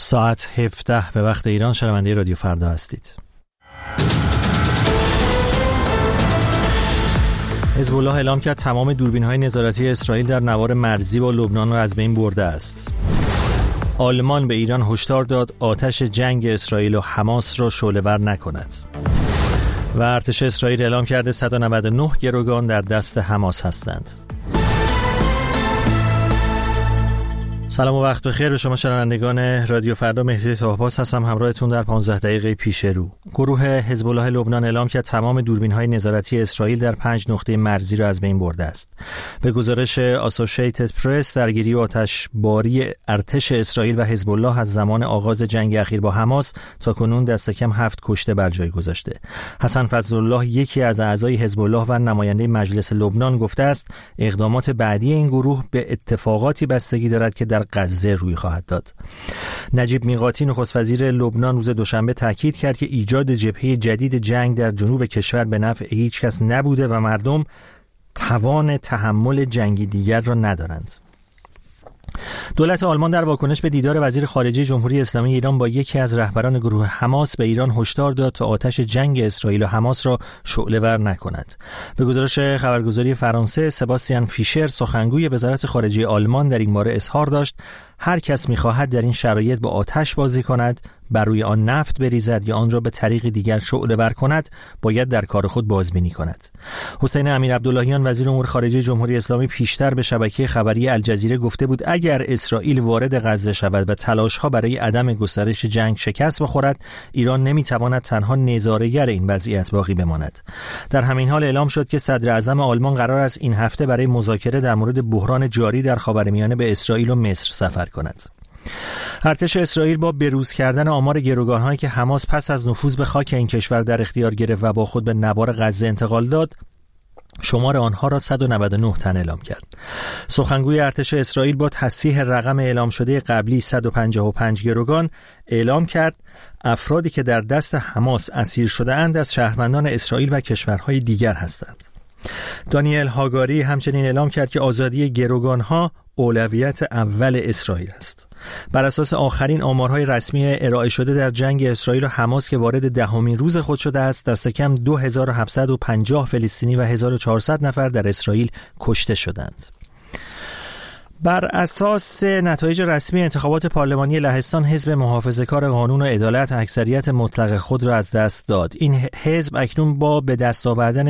ساعت 17 به وقت ایران. شنونده رادیو فردا هستید. حزب الله اعلام کرد تمام دوربین‌های نظارتی اسرائیل در نوار مرزی با لبنان را از بین برده است. آلمان به ایران هشدار داد آتش جنگ اسرائیل و حماس را شعله‌ور نکند. و ارتش اسرائیل اعلام کرده 199 گروگان در دست حماس هستند. سلام و وقت بخیر به شما شنوندگان رادیو فردا. مهدی طاهرپاس هستم همراهتون در 15 دقیقه پیش رو. گروه حزب الله لبنان اعلام کرد تمام دوربین‌های نظارتی اسرائیل در 5 نقطه مرزی را از بین برده است. به گزارش آسوشییتد پرس، درگیری و آتشباری ارتش اسرائیل و حزب الله از زمان آغاز جنگ اخیر با حماس تاکنون دست کم 7 کشته بر جای گذاشته. حسن فضلالله، یکی از اعضای حزب الله و نماینده مجلس لبنان، گفته است اقدامات بعدی این گروه به اتفاقاتی بستگی دارد که در غزه روی خواهد داد. نجیب میقاتی، نخست وزیر لبنان، روز دوشنبه تاکید کرد که ایجاد جبهه جدید جنگ در جنوب کشور به نفع هیچ کس نبوده و مردم توان تحمل جنگی دیگر را ندارند. دولت آلمان در واکنش به دیدار وزیر خارجه جمهوری اسلامی ایران با یکی از رهبران گروه حماس به ایران هشدار داد تا آتش جنگ اسرائیل و حماس را شعله‌ور نکند. به گزارش خبرگزاری فرانسه، سباستیان فیشر، سخنگوی وزارت خارجه آلمان، در این باره اظهار داشت هر کس می‌خواهد در این شرایط با آتش بازی کند، بر روی آن نفت بریزد یا آن را به طریق دیگر شعله‌ور کند، باید در کار خود بازبینی کند. حسین امیرعبداللهیان، وزیر امور خارجه جمهوری اسلامی، پیشتر به شبکه خبری الجزیره گفته بود اگر اسرائیل وارد غزه شود و تلاش‌ها برای عدم گسترش جنگ شکست بخورد، ایران نمی‌تواند تنها نظاره‌گر این وضعیت باقی بماند. در همین حال اعلام شد که صدر اعظم آلمان قرار است این هفته برای مذاکره در مورد بحران جاری در خاورمیانه به اسرائیل و مصر سفر کند. ارتش اسرائیل با بروز کردن آمار گروگان‌هایی که حماس پس از نفوذ به خاک این کشور در اختیار گرفت و با خود به نوار غزه انتقال داد، شمار آنها را 199 تن اعلام کرد. سخنگوی ارتش اسرائیل با تصحیح رقم اعلام شده قبلی 155 گروگان اعلام کرد افرادی که در دست حماس اسیر شده اند از شهروندان اسرائیل و کشورهای دیگر هستند. دانیل هاگاری همچنین اعلام کرد که آزادی گروگان‌ها اولویت اول اسرائیل است. بر اساس آخرین آمارهای رسمی ارائه شده در جنگ اسرائیل و حماس که وارد 10مین روز خود شده است، دست کم 2750 فلسطینی و 1400 نفر در اسرائیل کشته شدند. بر اساس نتایج رسمی انتخابات پارلمانی لهستان، حزب محافظه‌کار قانون و عدالت اکثریت مطلق خود را از دست داد. این حزب اکنون با به دست آوردن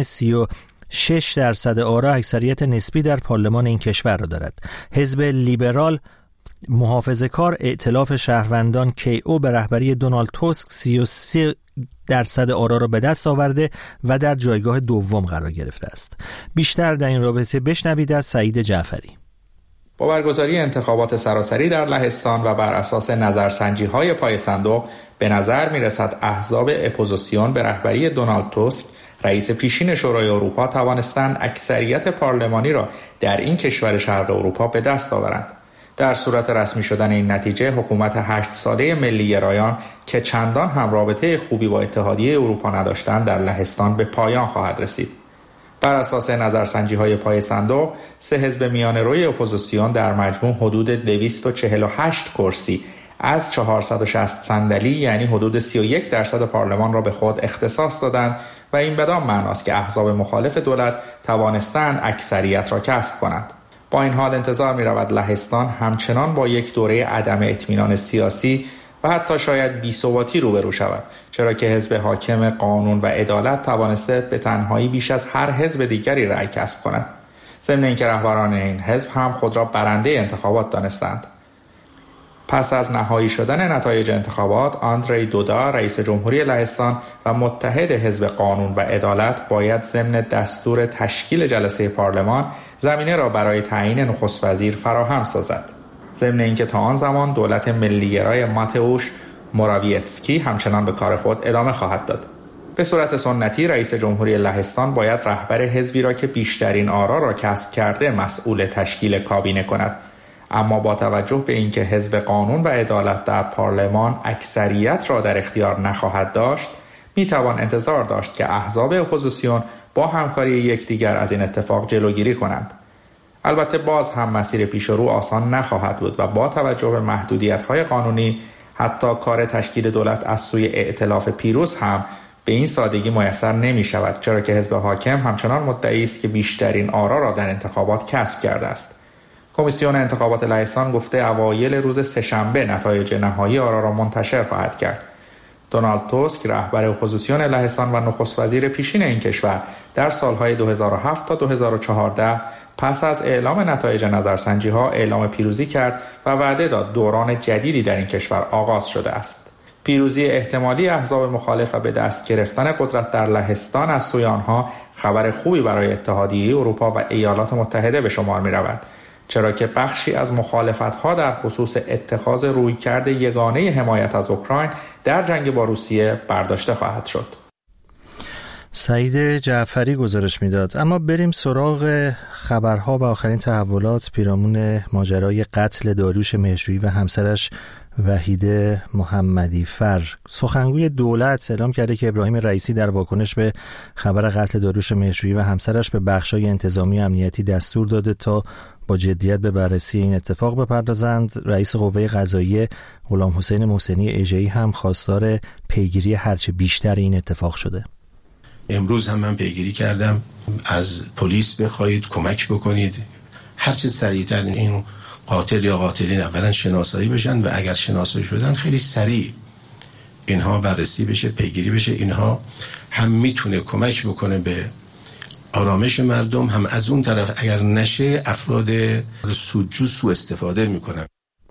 36% آرا اکثریت نسبی در پارلمان این کشور را دارد. حزب لیبرال محافظه‌کار ائتلاف شهروندان KO به رهبری دونالد توسک 33% آرا را به دست آورده و در جایگاه دوم قرار گرفته است. بیشتر در این رابطه بشنوید از سعید جعفری. با برگزاری انتخابات سراسری در لهستان و بر اساس نظرسنجی‌های پای صندوق، به نظر می‌رسد احزاب اپوزیسیون به رهبری دونالد توسک، رئیس پیشین شورای اروپا، توانستند اکثریت پارلمانی را در این کشور شرق اروپا به دست آورند. در صورت رسمی شدن این نتیجه، حکومت 8 ساله ملی گرایان که چندان هم رابطه خوبی با اتحادیه اروپا نداشتند، در لهستان به پایان خواهد رسید. بر اساس نظرسنجی‌های پای صندوق، 3 حزب میانه‌روی اپوزیسیون در مجموع حدود 248 کرسی از 460 صندلی، یعنی حدود 31% پارلمان را به خود اختصاص دادند و این بدان معناست که احزاب مخالف دولت توانستند اکثریت را کسب کنند. با این حال انتظار می‌رود لهستان همچنان با یک دوره عدم اطمینان سیاسی و حتی شاید بی‌ثباتی روبرو شود، چرا که حزب حاکم قانون و عدالت توانسته به تنهایی بیش از هر حزب دیگری رأی کسب کند. ضمن اینکه رهبران این حزب هم خود را برنده انتخابات دانستند. پس از نهایی شدن نتایج انتخابات، آندری دودا، رئیس جمهوری لهستان و متحد حزب قانون و عدالت، باید ضمن دستور تشکیل جلسه پارلمان زمینه را برای تعیین نخست وزیر فراهم سازد. ضمن اینکه تا آن زمان دولت ملی‌گرای ماتئوش موراویتسکی همچنان به کار خود ادامه خواهد داد. به صورت سنتی رئیس جمهوری لهستان باید رهبر حزبی را که بیشترین آرا را کسب کرده مسئول تشکیل کابینه کند، اما با توجه به اینکه حزب قانون و عدالت در پارلمان اکثریت را در اختیار نخواهد داشت، میتوان انتظار داشت که احزاب اپوزیسیون با همکاری یکدیگر از این اتفاق جلوگیری کنند. البته باز هم مسیر پیش رو آسان نخواهد بود و با توجه به محدودیت‌های قانونی حتی کار تشکیل دولت از سوی ائتلاف پیروز هم به این سادگی میسر نمی شود، چرا که حزب حاکم همچنان مدعی است که بیشترین آرا را در انتخابات کسب کرده است. کمیسیون انتخابات لهستان گفته اوایل روز سه‌شنبه نتایج نهایی آرا را منتشر خواهد کرد. دونالد توسک رهبر اپوزیسیون لهستان و نخست وزیر پیشین این کشور در سالهای 2007 تا 2014 پس از اعلام نتایج نظرسنجی‌ها اعلام پیروزی کرد و وعده داد دوران جدیدی در این کشور آغاز شده است. پیروزی احتمالی احزاب مخالف و به دست گرفتن قدرت در لهستان از سوی آنها خبر خوبی برای اتحادیه اروپا و ایالات متحده به شمار می‌رود، چرا که بخشی از مخالفت‌ها در خصوص اتخاذ رویکرد یگانه حمایت از اوکراین در جنگ با روسیه برداشته خواهد شد. سعید جعفری گزارش میداد. اما بریم سراغ خبرها و آخرین تحولات پیرامون ماجرای قتل داریوش مهرجویی و همسرش وحیده محمدی فر. سخنگوی دولت اعلام کرده که ابراهیم رئیسی در واکنش به خبر قتل داریوش مهرجویی و همسرش به بخش‌های انتظامی و امنیتی دستور داده تا با جدیت به بررسی این اتفاق بپردازند. رئیس قوه قضاییه غلامحسین محسنی اژه‌ای هم خواستار پیگیری هرچه بیشتر این اتفاق شده. امروز هم من پیگیری کردم از پلیس بخواهید کمک بکنید هرچه سریعتر این قاتل یا قاتلین اولا شناسایی بشن و اگر شناسایی شدن خیلی سریع اینها بررسی بشه، پیگیری بشه. اینها هم میتونه کمک بکنه به آرامش مردم، هم از اون طرف اگر نشه افراد سودجو سوء استفاده میکنن.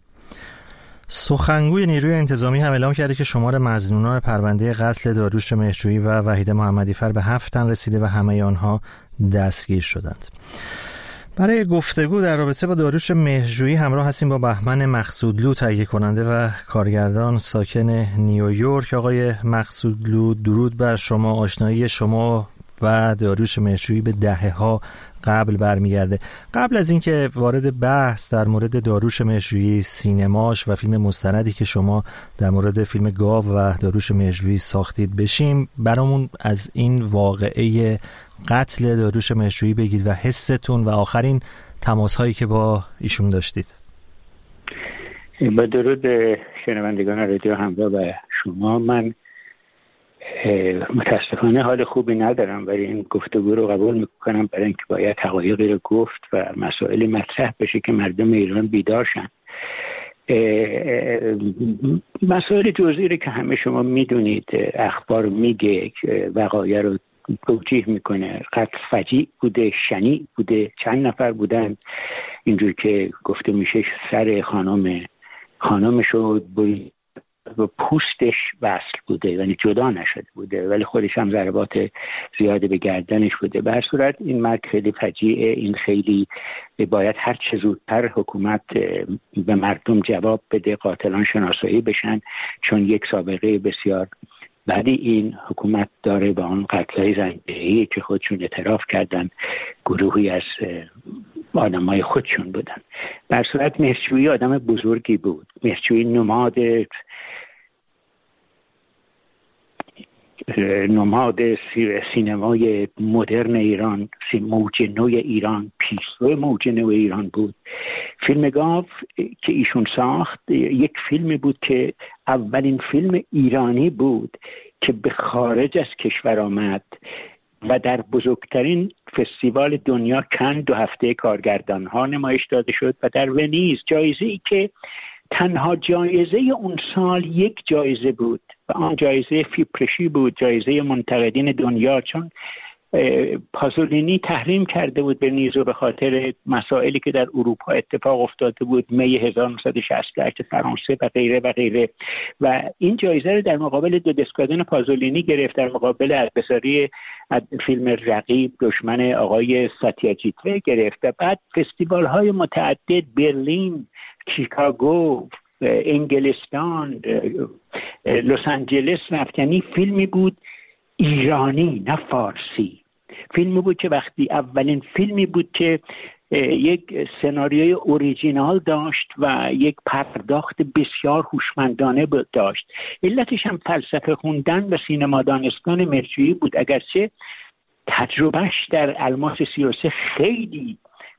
سخنگوی نیروی انتظامی هم اعلام کرده که شمار مظنونان پرونده قتل داریوش مهرجویی و وحیده محمدی فر به 7 تن رسیده و همه آنها دستگیر شدند. برای گفتگو در رابطه با داریوش مهرجویی همراه هستیم با بهمن مقصودلو، تهیه کننده و کارگردان ساکن نیویورک. آقای مقصودلو، درود بر شما. آشنایی شما و داریوش مهرجویی به دهه‌ها قبل برمیگرده. قبل از اینکه وارد بحث در مورد داریوش مهرجویی، سینماش و فیلم مستندی که شما در مورد فیلم گاو و داریوش مهرجویی ساختید بشیم، برامون از این واقعه قتل داریوش مهرجویی بگید و حستون و آخرین تماس‌هایی که با ایشون داشتید. با درود به شنوندگان رادیو همراه و شما. من متاسفانه حال خوبی ندارم ولی این گفتگو رو قبول میکنم، برای اینکه باید حقایقی رو گفت و مسائل مطرح بشه که مردم ایران بیدار شن. مسائل جزئی رو که همه شما میدونید، اخبار میگه، وقایع رو توجیه میکنه. قتل فجیع بوده، شنیع بوده، چند نفر بودن، اینجور که گفته میشه سر خانمش رو و پوستش وصل بوده، یعنی جدا نشده بوده، ولی خودش هم ضربات زیاده به گردنش بوده. به هر صورت این مرگ خیلی فجیعه. این خیلی باید هر چه زودتر حکومت به مردم جواب بده، قاتلان شناسایی بشن، چون یک سابقه بسیار بعدی این حکومت داره با اون قتل‌های زنجیره‌ای که خودشون اعتراف کردن گروهی از آدمای خودشون بودن. به هر صورت مهرجویی آدم بزرگی بود. مهرجویی نماد سینمای مدرن ایران، موج نو ایران، پیشرو موج نو ایران بود. فیلم گاو که ایشون ساخت یک فیلمی بود که اولین فیلم ایرانی بود که به خارج از کشور آمد و در بزرگترین فستیوال دنیا کن 2 هفته کارگردان ها نمایش داده شد و در ونیز جایزه‌ای که تنها جایزه اون سال یک جایزه بود و آن جایزه فیپرشی بود، جایزه منتقدین دنیا، چون پازولینی تحریم کرده بود ونیزو به خاطر مسائلی که در اروپا اتفاق افتاده بود، می 1968 فرانسه و غیره و غیره. و این جایزه رو در مقابل دو دسکادن پازولینی گرفت، در مقابل ادبساری فیلم رقیب دشمن آقای ساتیاجیتوه گرفت. و بعد فستیوال های متعدد، برلین، شیکاگو، انگلستان، لس آنجلس رفت. یعنی فیلمی بود ایرانی نه فارسی. فیلمی بود که وقتی اولین فیلمی بود که یک سناریوی اوریجینال داشت و یک پرداخت بسیار هوشمندانه داشت. علتش هم فلسفه خوندن و سینما دانستن مهرجویی بود، اگرچه تجربهش در الماس 33 خیلی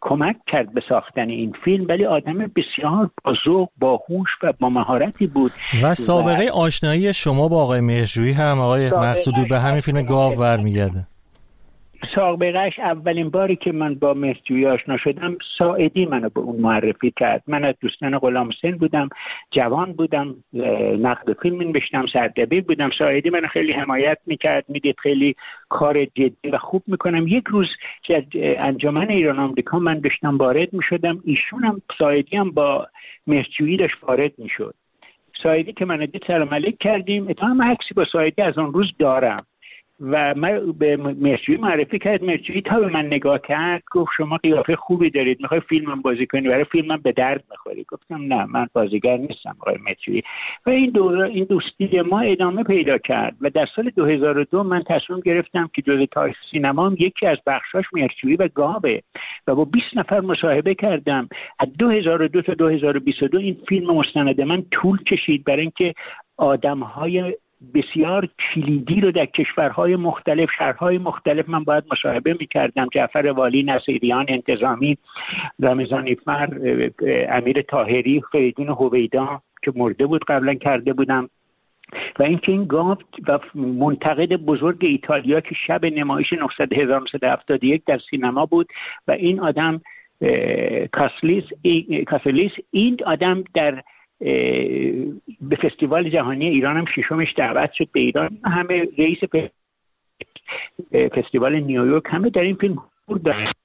کمک کرد به ساختن این فیلم، ولی آدم بسیار با ذوق، با هوش و با مهارتی بود و سابقه آشنایی شما با آقای مهرجویی هم آقای مقصودی به همین فیلم گاو برمیگرده. سابقهش اولین باری که من با مهرجویی آشنا شدم ساعدی منو به اون معرفی کرد. من از دوستان غلامحسین بودم، جوان بودم، نقد فیلم نوشتم، سردبیر بودم. ساعدی منو خیلی حمایت میکرد، میدید خیلی کار جدی و خوب میکنم. یک روز که انجمن ایران آمریکا من داشتم وارد میشدم، ایشون هم ساعدی هم با مهرجویی داشت وارد میشد. ساعدی که من دید سلام علیک کردیم، اتفاقا عکسی با ساعدی از اون روز دارم و من به مهرجویی معرفی کرد. مهرجویی تا به من نگاه کرد گفت شما قیافه خوبی دارید، میخوای فیلمم بازی کنی؟ برای فیلمم به درد میخوری. گفتم نه، من بازیگر نیستم آقای مهرجویی. و این دوستی ما ادامه پیدا کرد و در سال 2002 من تصمیم گرفتم که جزء تاریخ سینمام یکی از بخشاش مهرجویی و گاوه و با 20 نفر مصاحبه کردم. از 2002 تا 2022 این فیلم مستند من طول کشید برای اینکه آدم‌های بسیار کلیدی رو در کشورهای مختلف، شهرهای مختلف من باید مصاحبه می‌کردم. جعفر والی، نصیریان انتظامی، رمضانی فر، امیر طاهری، فریدون هویدا که مرده بود قبلا کرده بودم. و اینکه این گاو و منتقد بزرگ ایتالیا که شب نمایش 1971 در سینما بود و این آدم کاسلیس این آدم در به فستیوال جهانی ایران هم ششمش دعوت شد به ایران. همه رئیس فستیوال نیویورک همه در این فیلم داشت.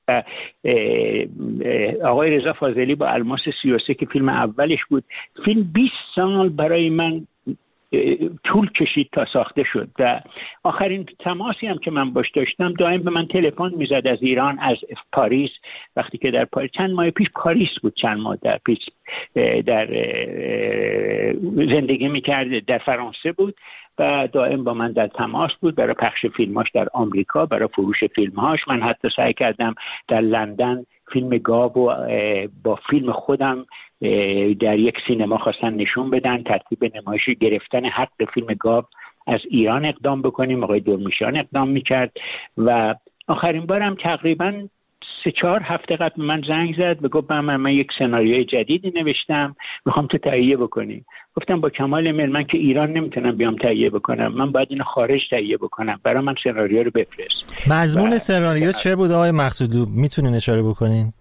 آقای رضا فاضلی با الماس 33 که فیلم اولش بود. فیلم 20 سال برای من طول کشید تا ساخته شد و آخرین تماسی هم که من باش داشتم دائم به من تلفن میزد از ایران، از پاریس. وقتی که در پاریس چند ماه پیش پاریس بود، چند ماه در پیش در زندگی میکرد، در فرانسه بود و دائم با من در تماس بود برای پخش فیلماش در آمریکا، برای فروش فیلمهاش. من حتی سعی کردم در لندن فیلم گاو با فیلم خودم در یک سینما خواستن نشون بدن، ترتیب نمایش گرفتن حق فیلم گاو از ایران اقدام بکنیم. آقای درمیشان اقدام میکرد و آخرین بارم تقریباً 3-4 هفته قبل من زنگ زد و گفت من یک سناریوی جدیدی نوشتم، میخوام تو تهیه بکنی. گفتم با کمال میل، من که ایران نمیتونم بیام تهیه بکنم، من باید اینو خارج تهیه بکنم، برای من سناریو رو بفرست. مضمون سناریو چه بود آقای مقصودلو؟ میتونین اشاره بکنین؟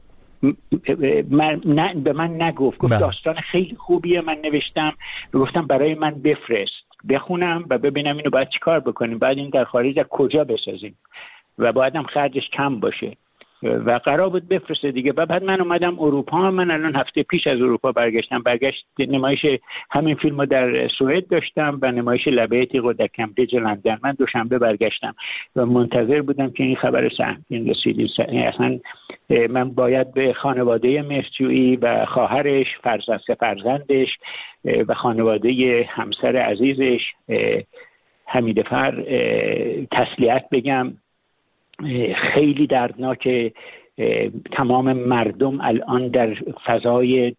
به من نگفت، گفت داستان خیلی خوبیه من نوشتم، گفتم برای من بفرست بخونم و ببینم اینو باید چیکار بکنیم، بعد این در خارج از کجا بسازیم و باید هم خرجش کم باشه و قرار بود بفرسته دیگه. بعد من اومدم اروپا. من الان هفته پیش از اروپا برگشت نمایش همین فیلمو در سوئد داشتم و نمایش لبه تیغ در کمبریج لندن. من دوشنبه برگشتم و منتظر بودم که این خبر سهمگین رسید. اصلا من باید به خانواده مهرجویی و خواهرش، فرزندش و خانواده همسر عزیزش حمیدفر تسلیت بگم. خیلی دردناکه، تمام مردم الان در فضای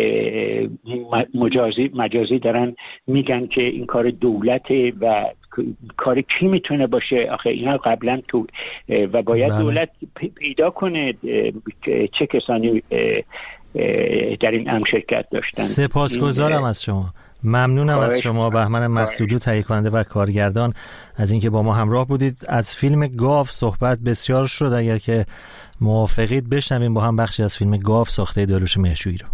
مجازی دارن میگن که این کار دولته و کار کی میتونه باشه آخه اینا قبلا تو و باید دولت پیدا کنه چه کسانی در این امر شرکت داشتن. سپاسگزارم از شما. ممنونم از شما بهمن مقصودلو، تهیه کننده و کارگردان، از اینکه با ما همراه بودید. از فیلم گاو صحبت بسیار شد. اگر که موافقید بشنویم با هم بخشی از فیلم گاو ساخته داریوش مهرجویی رو.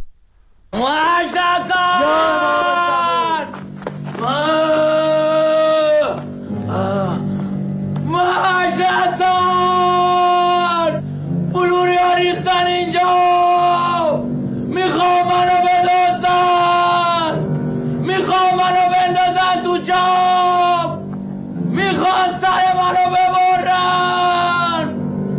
ریختن اینجا، میخوام منو بدازن، میخوام منو بندازن تو چاه، میخوام سر منو ببرن.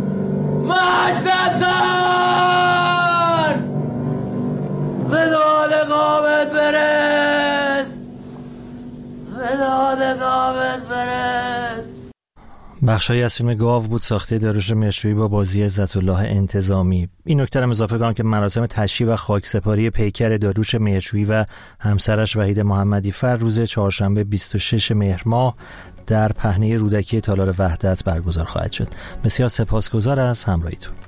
مجدسن به داد قامت برس، به داد قامت برس. بخشایی از فیلم گاو بود ساخته داریوش مهرجویی با بازی عزت الله انتظامی. این نکته رو اضافه کنم که مراسم تشییع و خاکسپاری پیکر داریوش مهرجویی و همسرش وحید محمدی فر روز چهارشنبه 26 مهر ماه در پهنه رودکی تالار وحدت برگزار خواهد شد. بسیار سپاسگزار از همراهیتون.